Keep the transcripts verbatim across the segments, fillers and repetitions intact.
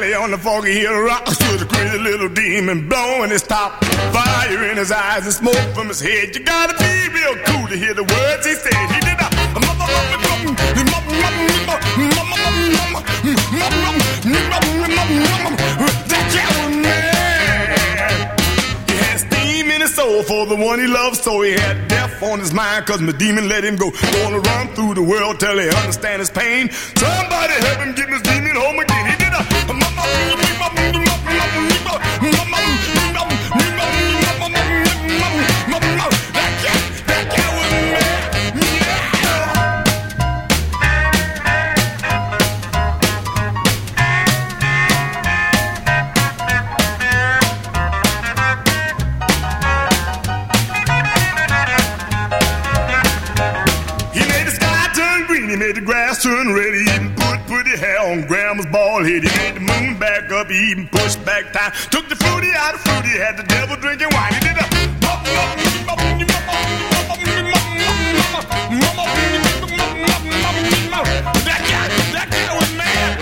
valley on the foggy hill rock stood a crazy little demon blowing his top. Fire in his eyes and smoke from his head. You gotta be real cool to hear the words he said. He did a that cat was mad. He had steam in his soul for the one he loved, so he had death on his mind, cause my demon let him go. Gonna run through the world till he understand his pain. Somebody help him get his demon home again. He did a that cat, that cat was mad. He made the grass turn red. He even put pretty hair on grandma's bald head. He made the moon back up. He even pushed back time. Took the fruity out of fruity. Had the devil drinking wine. He did a that guy, that guy was mad.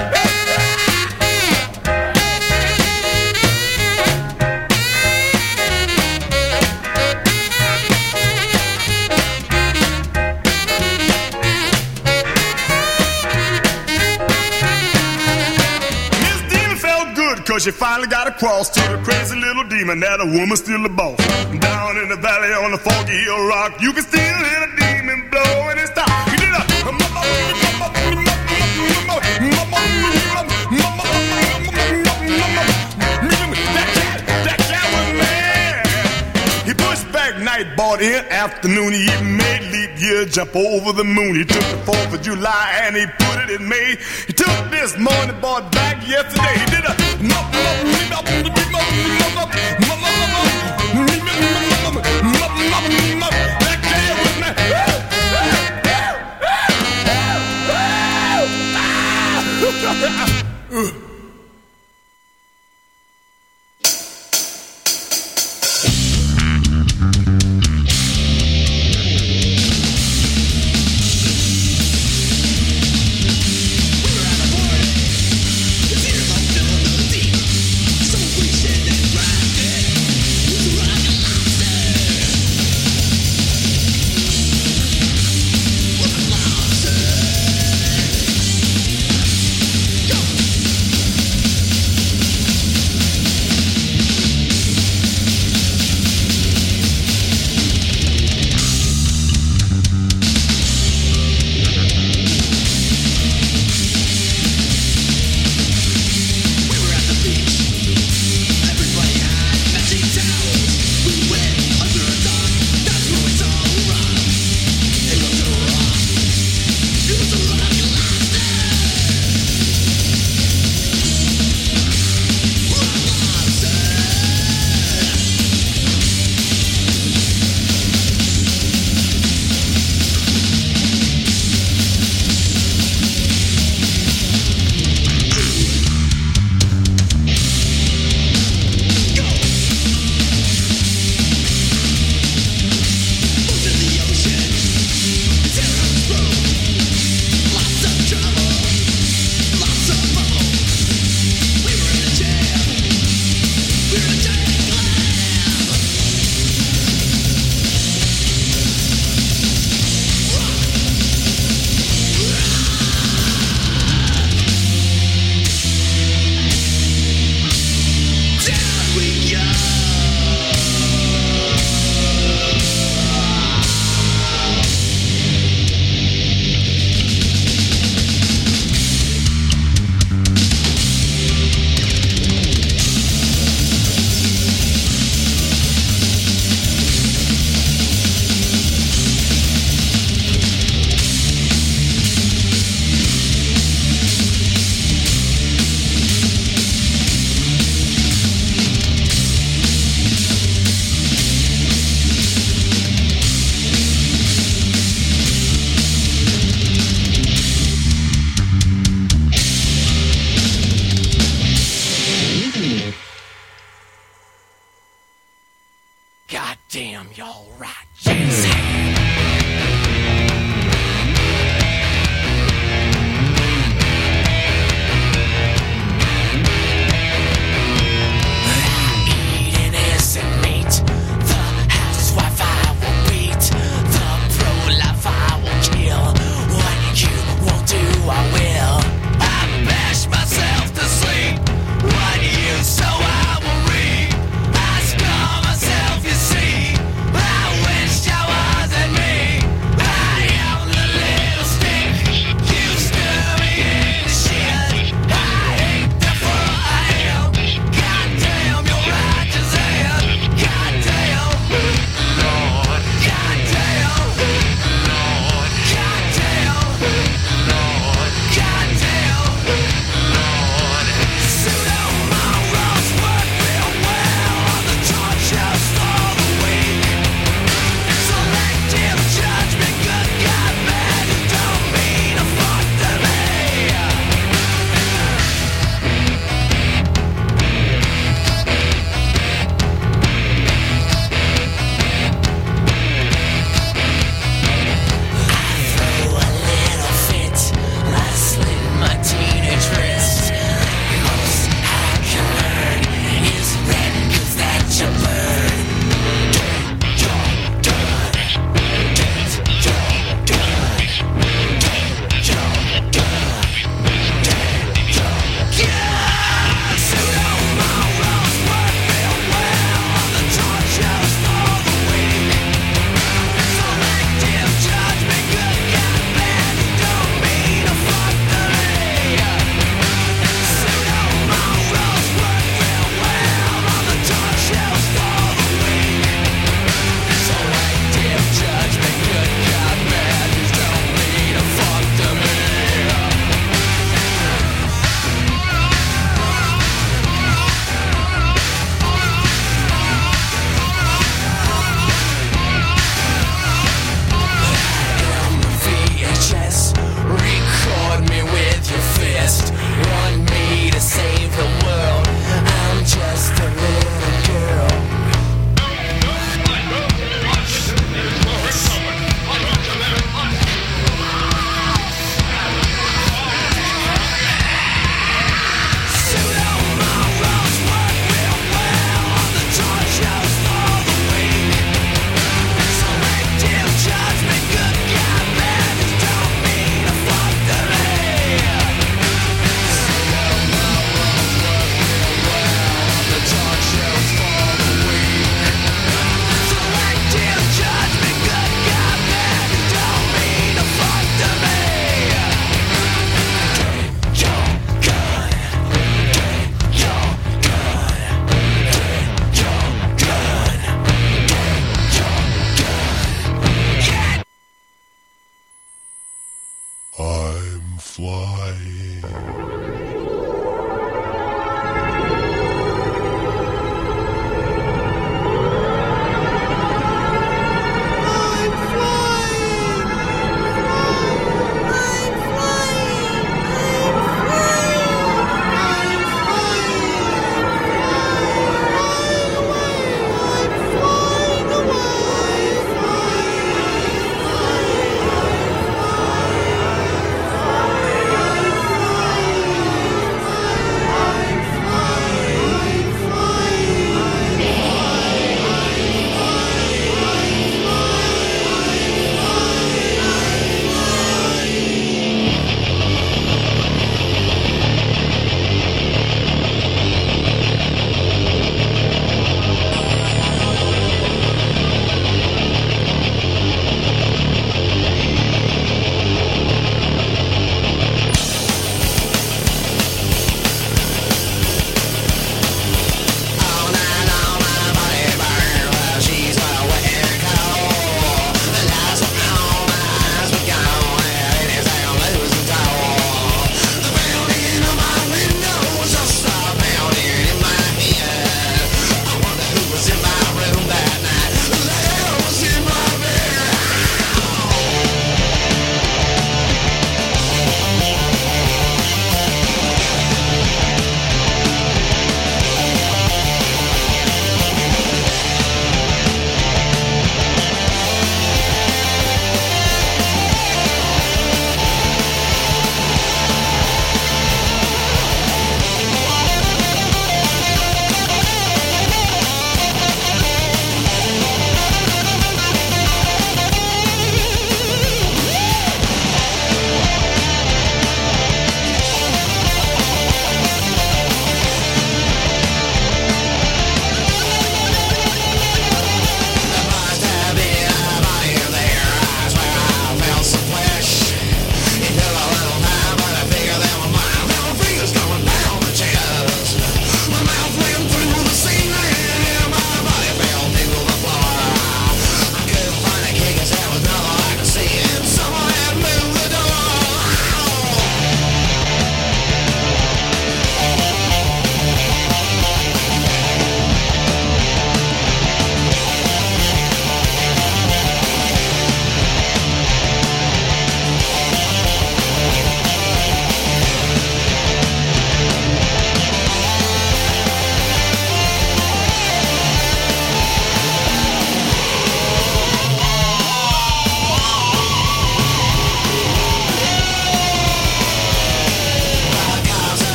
Cause she finally got across to the crazy little demon that a woman's still the boss. Down in the valley on the foggy hill rock, you can still hear the demon blowing his top. He did a that cat, that cat was mad. He pushed back night, bought in afternoon. He even made leap year jump over the moon. He took the fourth of July and he put it in May. He took this morning, bought back yesterday. He did a that cat was mad. Damn, y'all right. Yes.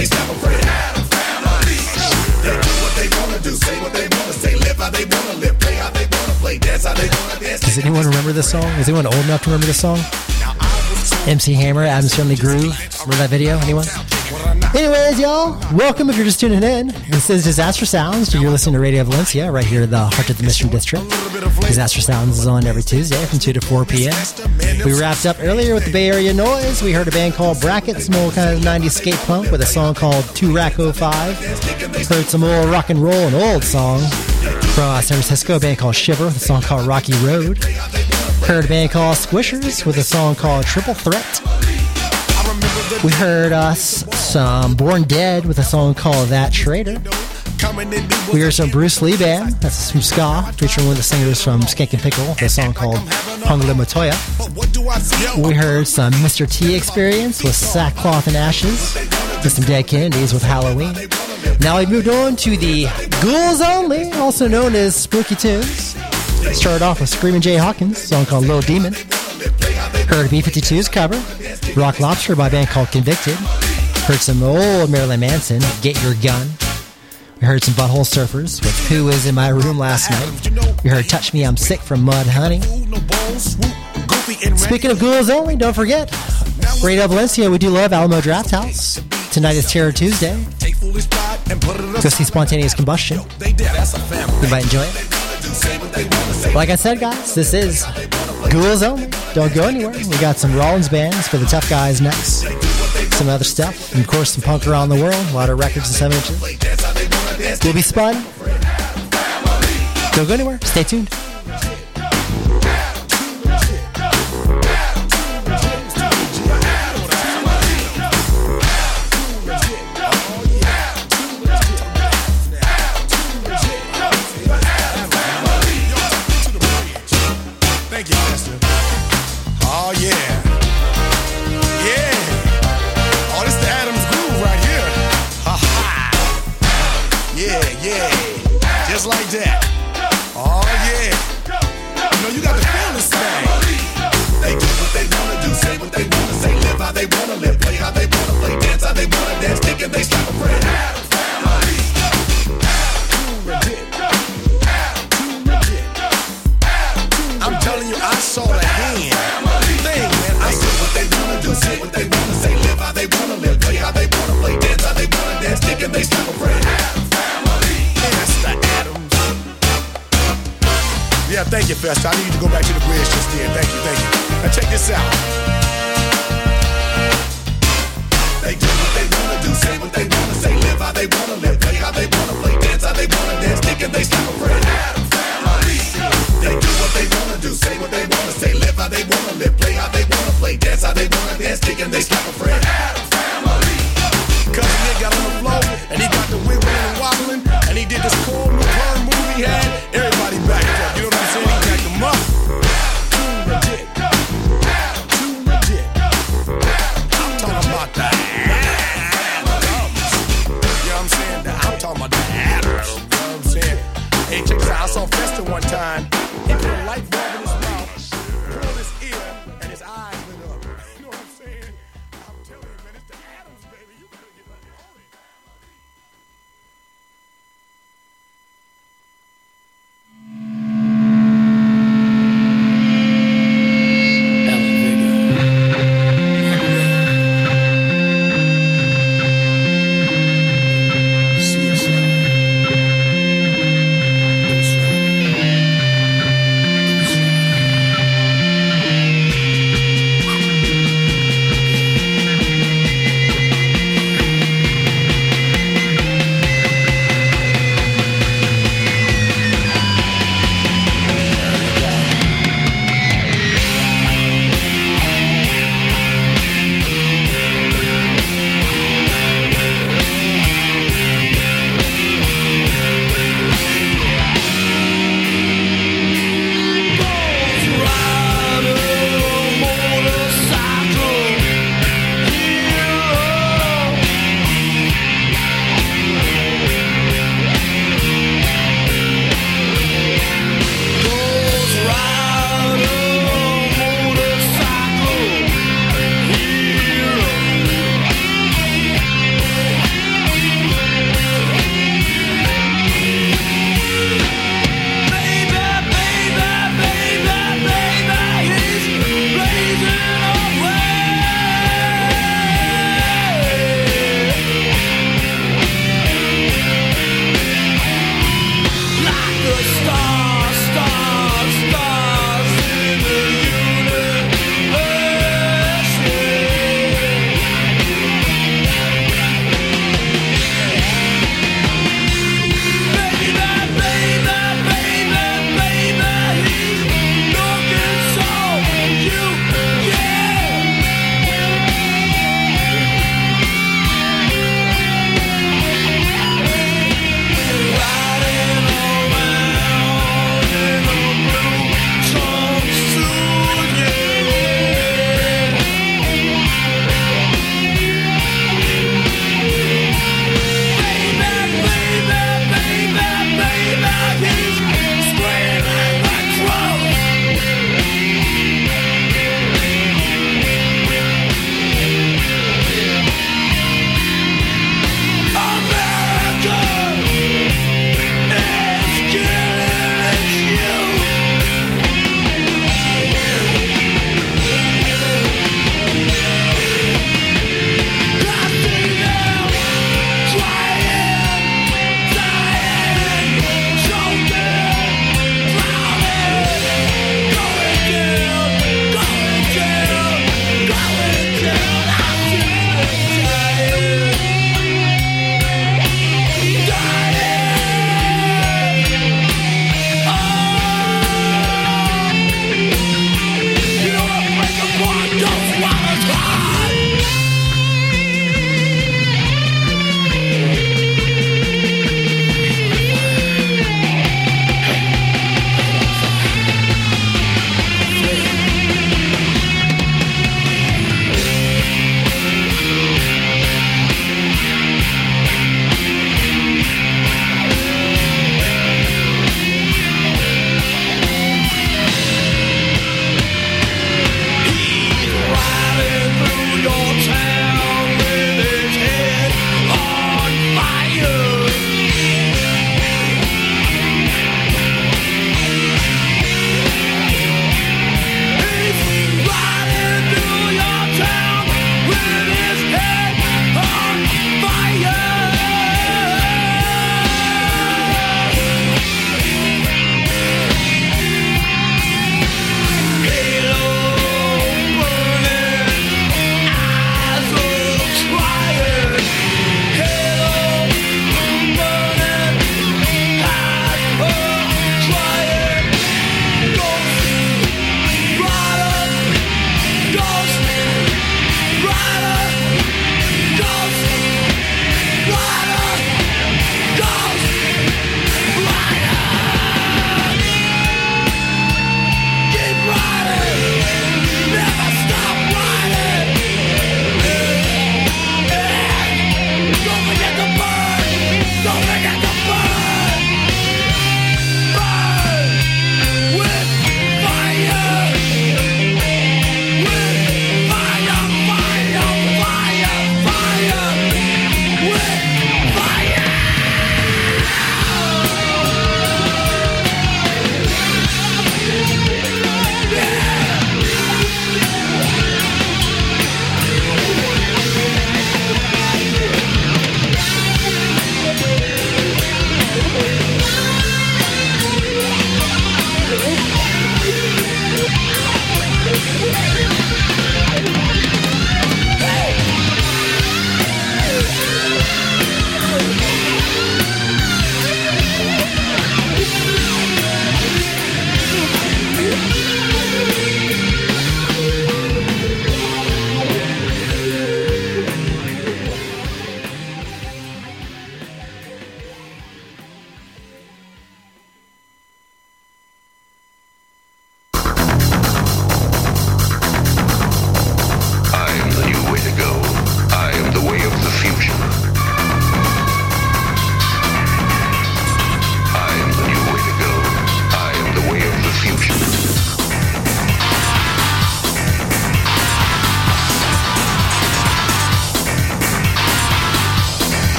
they stop a friend. Adam family. They do what they wanna do, say what they wanna say, live how they wanna live, play how they wanna play, dance how they wanna dance. Does anyone remember this song? Is anyone old enough to remember this song? M C Hammer, Adam's Family Groove. Remember that video? Anyone? Anyways, y'all, welcome if you're just tuning in. This is Disaster Sounds. You're listening to Radio Valencia right here in the heart of the Mission District. Disaster Sounds is on every Tuesday from two to four p.m. We wrapped up earlier with the Bay Area Noise. We heard a band called Bracket, some old kind of nineties skate punk with a song called two rack oh five. Heard some old rock and roll, an old song from uh, San Francisco, a band called Shiver with a song called Rocky Road. Heard a band called Squishers with a song called Triple Threat. We heard us some Born Dead with a song called That Traitor. We heard some Bruce Lee Band, that's from ska, featuring one of the singers from Skank and Pickle, with a song called Hungla Matoya. We heard some Mister T Experience with Sackcloth and Ashes, with some Dead Kennedys with Halloween. Now we moved on to the Ghouls Only, also known as Spooky Tunes. Started off with Screamin' Jay Hawkins, a song called Little Demon. Heard B fifty-two's cover, Rock Lobster by a band called Convicted. Heard some old Marilyn Manson, Get Your Gun. We heard some Butthole Surfers with Who Was In My Room Last Night. We heard Touch Me I'm Sick from Mud Honey. Speaking of Ghouls Only, don't forget, Radio Valencia, we do love Alamo Draft House. Tonight is Terror Tuesday. Go see Spontaneous Combustion. You might enjoy it. Like I said, guys, this is Ghouls Only. Don't go anywhere. We got some Rollins bands for the tough guys next. Some other stuff. And of course, some punk around the world. A lot of records and seven inches. Will be spun. Don't go anywhere. Stay tuned. Like that. Oh yeah. You know you got to feel this thing. They do what they wanna do, say what they wanna say, live how they wanna live, play how they wanna play, dance how they wanna dance, think and they slap a friend. Adam family. Too legit. Too legit. I'm telling you, I saw the hand thing, man. I saw what they wanna do, say what they wanna say, live how they wanna live, play how they wanna play, dance how they wanna dance, think and they slap a friend. Yeah, thank you, Fester. I need you to go back to the bridge just then. Thank you, thank you. Now check this out. They do what they wanna do, say what they wanna say, live how they wanna live, play how they wanna play, dance how they wanna dance, think and they slap a friend. Adam family. They do what they wanna do, say what they wanna say, live how they wanna live, play how they wanna play, dance how they wanna dance, think and they slap a friend. Adam family. Cause he ain't got on the floor, and he got the wiggling and wobbling, and he did this cool new porn movie he had. Everybody back up, you know what I'm saying? He jacked them up. Too legit. Too legit. I'm talking about the Adams. You know what I'm saying? I'm talking about the Adams. You know what I'm saying? Hey, check this out. I saw Fester one time. He put a light bulb in his mouth, pulled his ear, and his eyes lit up. You know what I'm saying? I'm telling you, man, it's the Adams, baby. You better get ready on it.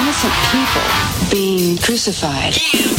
innocent people being crucified.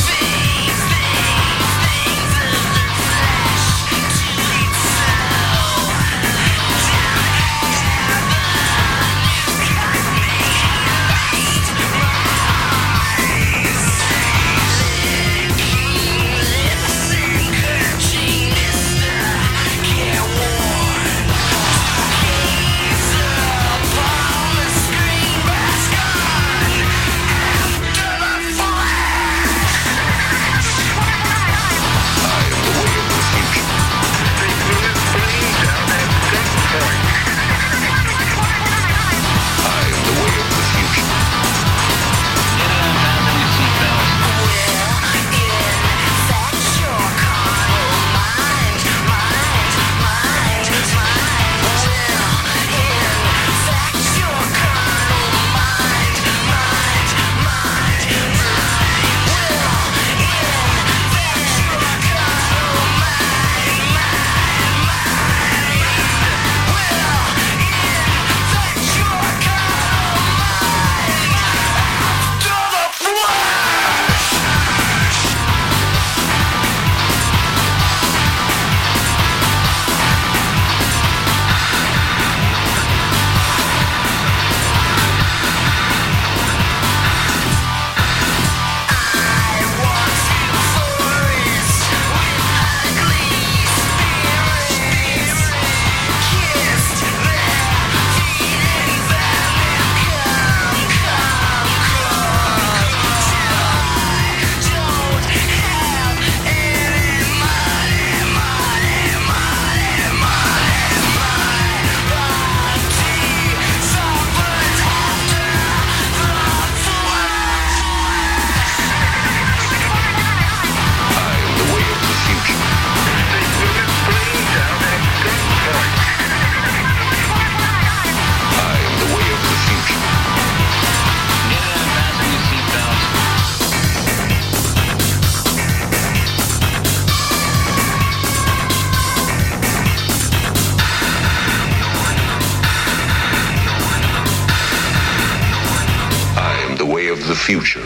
Future.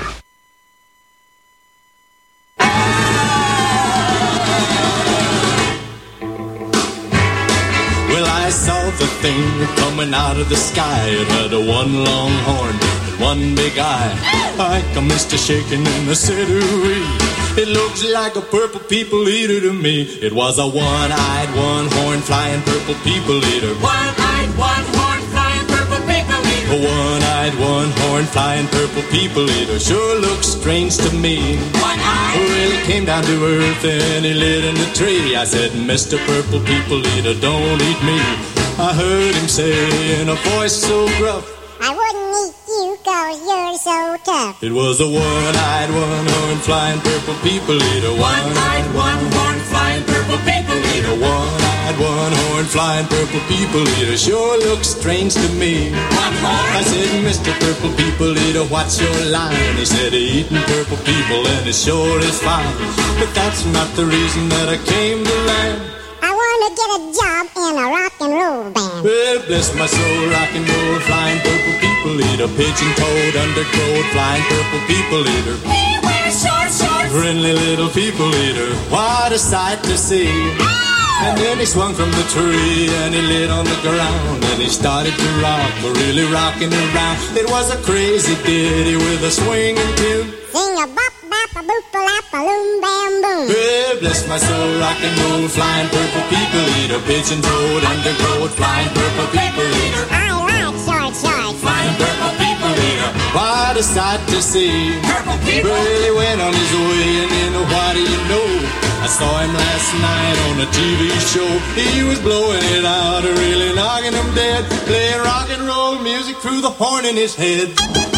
Well, I saw the thing coming out of the sky. It had a one long horn and one big eye. Like a mister shaking in the city. It looks like a purple people eater to me. It was a one-eyed, one-horn flying purple people eater. One-eyed, one-horn flying purple people eater. A one-eyed, one-horn flying purple people eater sure looks strange to me. One-eyed. Well, he came down to earth and he lit in a tree. I said, Mister Purple People Eater, don't eat me. I heard him say in a voice so gruff, I wouldn't eat you cause you're so tough. it was a one-eyed, one-horn flying purple people eater. One-eyed, one-horn flying purple people eater. A one-eyed, one-horn flying purple people eater sure looks strange to me. One-horn. I said, Mister Purple People Eater, what's your line? He said, eating purple people and it sure is fine. But that's not the reason that I came to land. I want to get a job in a rock and roll band. Well, bless my soul, rock and roll, flying purple people eater. Pigeon-toed, undergrowth, flying purple people eater. We wear short shorts. Friendly little people eater, what a sight to see. And then he swung from the tree and he lit on the ground and he started to rock, really rocking around. It was a crazy ditty with a swinging tune. Sing a bop bop a boop a lap a loom bam boom. Well, bless my soul, rock and roll, flying purple people eater. Pigeon-toed, undergrowth, flying purple people eater. I like short shorts. Flying purple people eater, what a sight to see. Purple people. Well, he went on his way and then what do you know? I saw him last night on a T V show. He was blowing it out, really knocking him dead, playing rock and roll music through the horn in his head.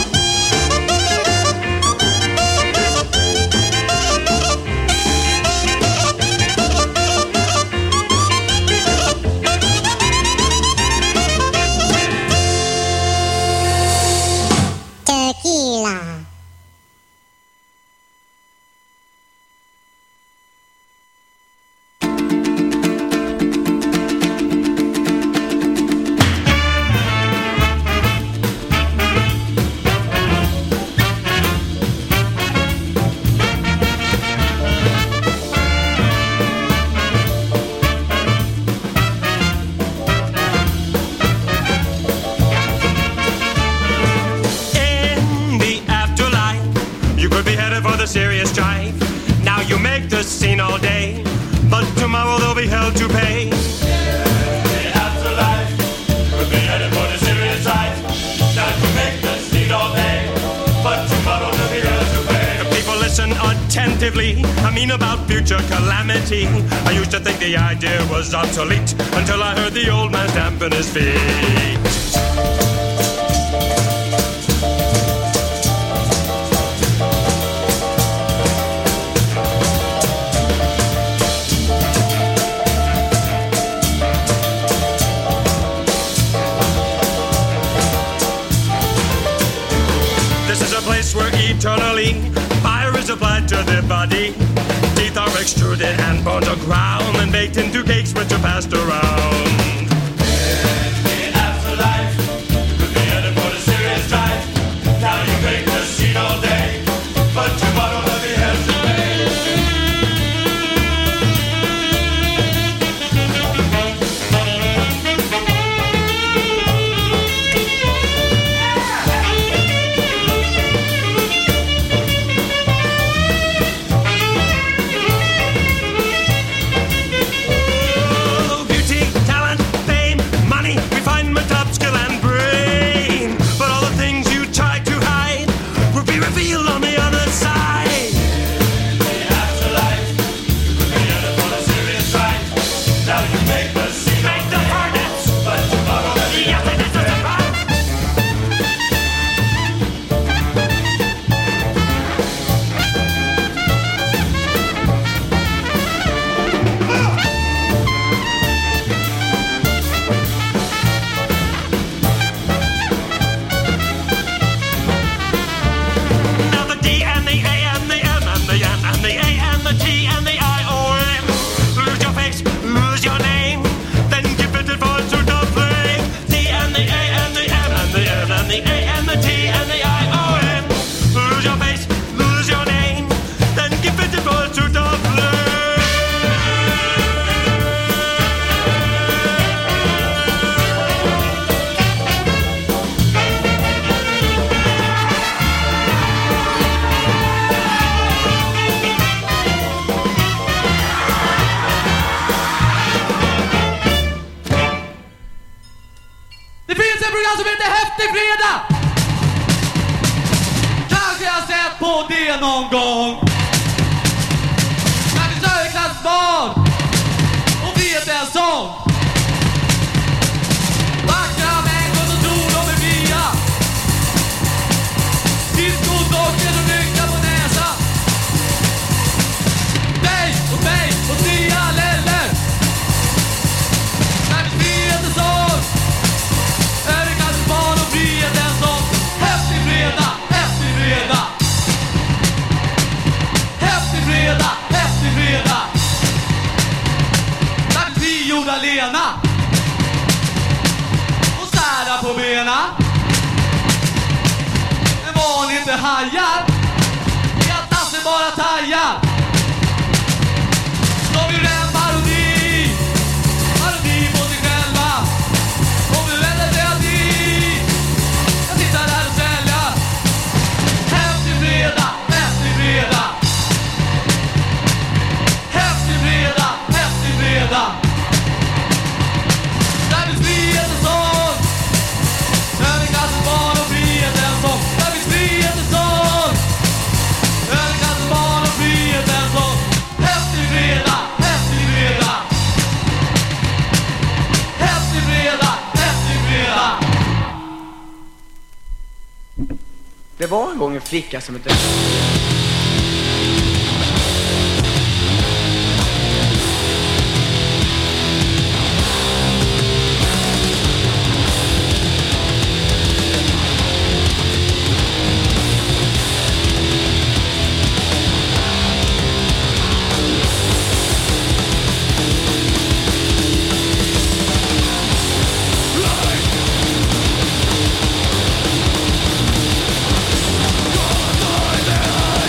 Tequila. attentively. I mean about future calamity. I used to think the idea was obsolete until I heard the old man stamping his feet. Where eternally fire is applied to the body. Teeth are extruded and bones are ground and baked into cakes which are passed around. In the afterlife, you could be headed for a serious drive. Now you break the scene all day, but tomorrow there'll be hell to pay. Någon gång när vi kör klassbarn och vet en sång. Vackra människor som tror de är fria. Diskotocken och lycka på näsan. Nej och nej och nya läller. När vi vet en sång. Är det klassbarn och vet en sång. Häftig fredag, häftig fredag. Fredag, efter fredag. Där vi gjorde Lena och sära på bena. Men var ni inte hajar? Jag tassar bara tajar. De vill en parodi. Parodi på sig själva. Och vi vänder det dit. Jag sitter där och säljer. Efter fredag, efter fredag. Där vi sprider en sång. Där vi kastar barn och frihet en sång. Där vi sprider en sång. Där vi kastar barn och frihet en sång. Häftig fredag, häftig fredag. Häftig fredag, häftig fredag. Det var en gång en flicka som inte... Die there.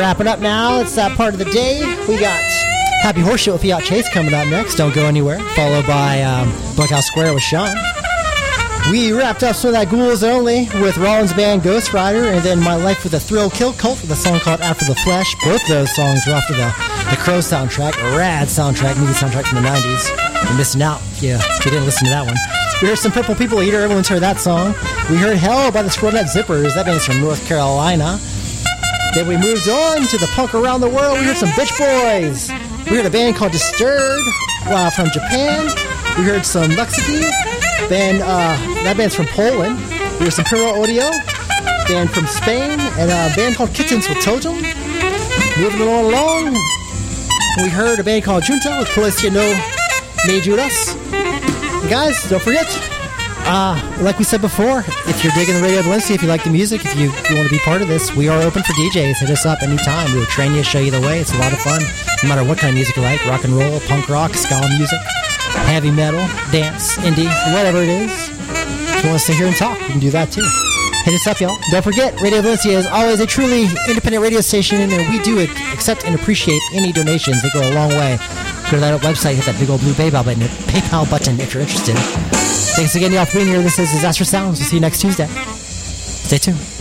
Wrapping up now. It's that part of the day. We got Happy Horse Show with Fiat Chase coming up next. Don't go anywhere. Followed by um, Bunkhouse Square with Sean. We wrapped up some of that Ghouls Only with Rollins Band Ghost Rider, and then My Life with a Thrill Kill Cult with a song called After the Flesh. Both those songs were off of the, the Crow soundtrack, a rad soundtrack, movie soundtrack from the nineties. You're missing out yeah, if you didn't listen to that one. We heard some Purple People Eater. Everyone's heard that song. We heard Hell by the Squirrel Nut Zippers. That band's from North Carolina. Then we moved on to the punk around the world. We heard some Bitch Boys. We heard a band called Disturbed uh, from Japan. We heard some Luxity. Band, uh, that band's from Poland. We heard some Puro Audio. Band from Spain. And a band called Kittens with Totem. Moving on along. We heard a band called Junta with Policia no Me Judas. Guys, don't forget, uh, like we said before, if you're digging the Radio Valencia, if you like the music, if you, if you want to be part of this, we are open for D Js. Hit us up anytime. We'll train you, show you the way. It's a lot of fun, no matter what kind of music you like. Rock and roll, punk rock, ska music, heavy metal, dance, indie, whatever it is. If you want to sit here and talk, you can do that too. Hit us up, y'all. Don't forget, Radio Valencia is always a truly independent radio station, and we do accept and appreciate any donations. They go a long way. Go to that website, hit that big old blue PayPal button, PayPal button if you're interested. Thanks again, y'all, for being here. This is Disaster Sounds. We'll see you next Tuesday. Stay tuned.